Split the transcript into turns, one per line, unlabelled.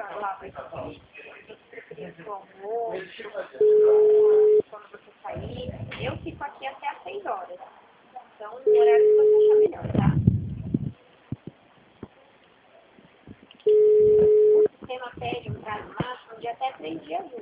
melhor lá para quando você sair. Eu fico aqui até às 6 horas. Então, no horário que você achar melhor, tá? O sistema pede um prazo máximo de até 3 dias úteis.